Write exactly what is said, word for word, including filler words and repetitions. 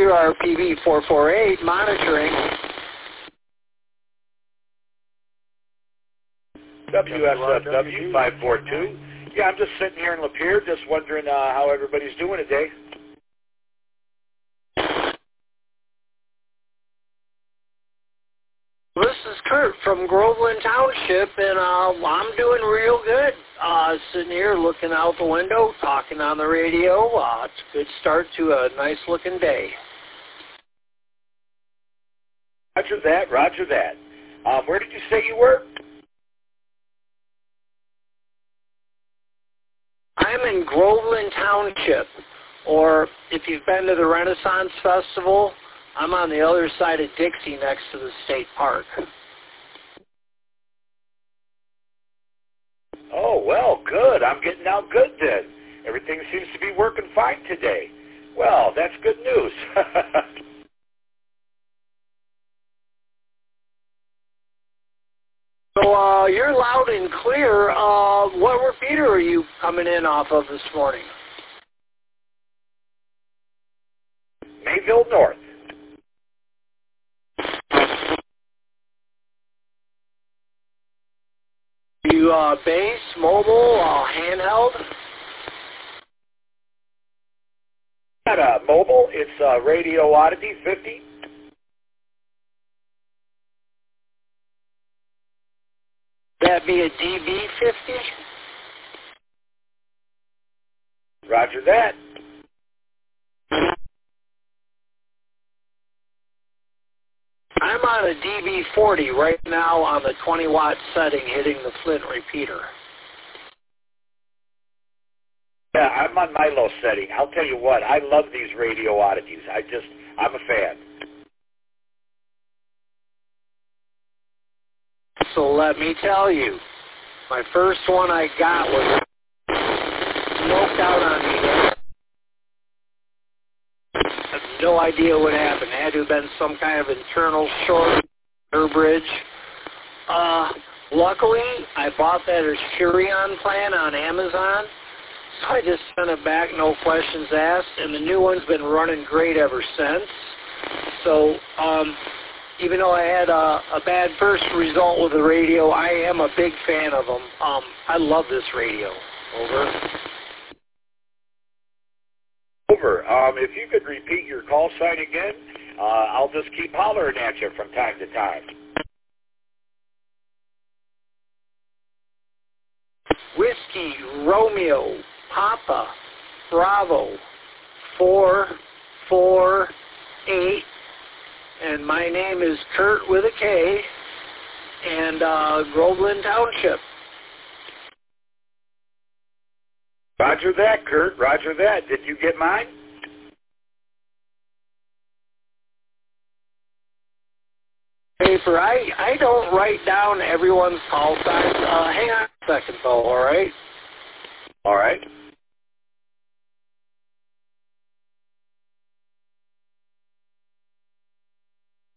W R P V four four eight, monitoring. W S F W five four two. Yeah, I'm just sitting here in Lapeer, just wondering uh, how everybody's doing today. This is Kurt from Groveland Township, and uh, I'm doing real good. Uh, sitting here looking out the window, talking on the radio. Uh, it's a good start to a nice-looking day. Roger that, roger that. Um, where did you say you were? I'm in Groveland Township, or if you've been to the Renaissance Festival, I'm on the other side of Dixie next to the state park. Oh, well, good. I'm getting out good then. Everything seems to be working fine today. Well, that's good news. So uh, you're loud and clear. Uh, what repeater are you coming in off of this morning? Mayville North. You uh, base, mobile, uh, handheld? Not a mobile. It's uh, Radio Oddity fifty. That be a D B fifty? Roger that. I'm on a D B forty right now on the twenty watt setting hitting the Flint repeater. Yeah, I'm on my low setting. I'll tell you what, I love these Radio Oddities. I just, I'm a fan. So let me tell you, my first one I got was smoked out on me. I have no idea what happened. It had to have been some kind of internal short air bridge. Uh, luckily, I bought that Asurion plan on Amazon, so I just sent it back, no questions asked, and the new one's been running great ever since. So, um, even though I had a, a bad first result with the radio, I am a big fan of them. Um, I love this radio. Over. Over. Um, if you could repeat your call sign again, uh, I'll just keep hollering at you from time to time. Whiskey, Romeo, Papa, Bravo, four, four, eight, and my name is Kurt with a K, and uh, Groveland Township. Roger that, Kurt. Roger that. Did you get mine? Paper, I, I don't write down everyone's call signs. Uh, hang on a second, though, all right? All right.